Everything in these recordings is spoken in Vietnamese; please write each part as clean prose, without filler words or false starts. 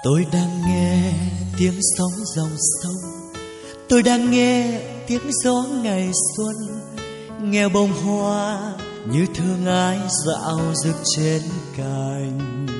Tôi đang nghe tiếng sóng dòng sông, tôi đang nghe tiếng gió ngày xuân, nghe bông hoa như thương ái dạo rực trên cành.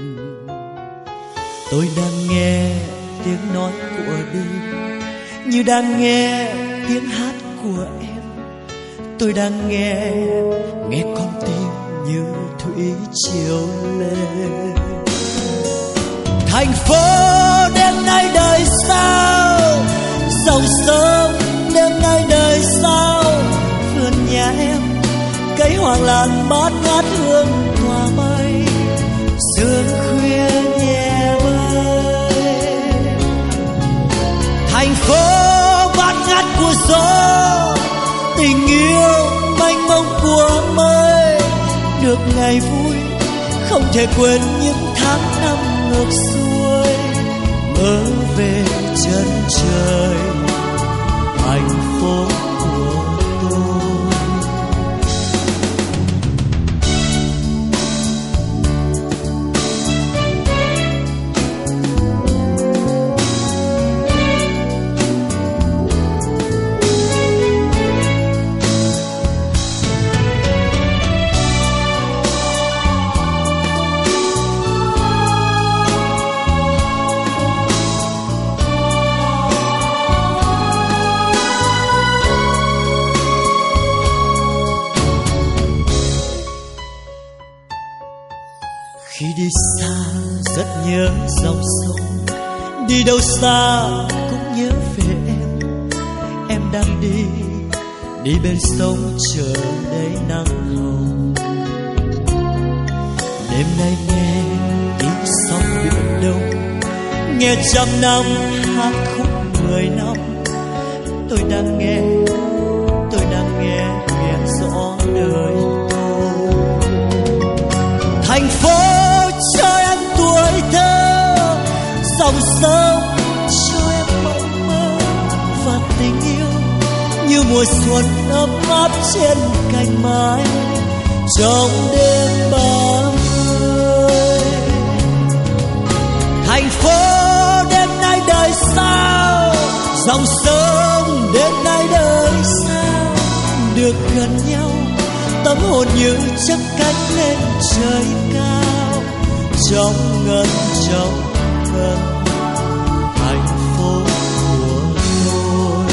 Tôi đang nghe tiếng nói của đêm, như đang nghe tiếng hát của em. Tôi đang nghe con tim như thủy triều lên. Thành phố đêm nay đời sao, dòng sông đêm nay đời sao. Vườn nhà em cây hoàng lan bát ngát hương tỏa mây, sương khuya nhẹ bay. Thành phố bát ngát của gió, tình yêu mênh mông của mây. Được ngày vui không thể quên những tháng năm ngược xuôi, mơ về chân trời thành phố của tôi. Khi đi xa rất nhớ dòng sông, đi đâu xa cũng nhớ về em. Em đang đi bên sông chờ đầy nắng hồng. Đêm nay nghe tiếng sóng biển đông, nghe trăm năm hát khúc 10 năm. Tôi đang nghe nghe rõ đời tôi. Thành phố cho em tuổi thơ, dòng sông cho em mộng mơ và tình yêu như mùa xuân ấm áp trên cành mai trong đêm 30. Thành phố đêm nay đời sao, dòng sông đêm nay đời sao. Được gần nhau tâm hồn như chắp cánh lên trời cao, trong ngân thành phố của tôi.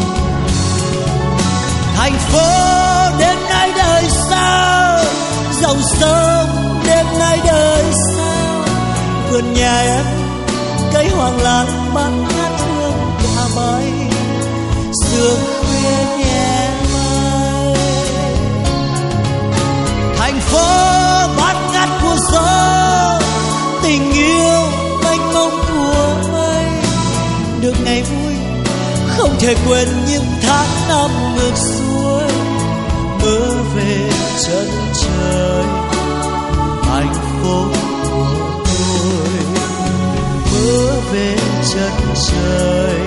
Thành phố đêm nay đời sao, dòng sông đêm nay đời sao. Vườn nhà em cây hoàng lan bát ngát hương tỏa mây, sương khuya nhẹ bay. Thành phố bát ngát của gió, tình yêu mênh mông của mây. Được ngày vui không thể quên những tháng năm ngược xuôi, mơ về chân trời thành phố của tôi. Mơ về chân trời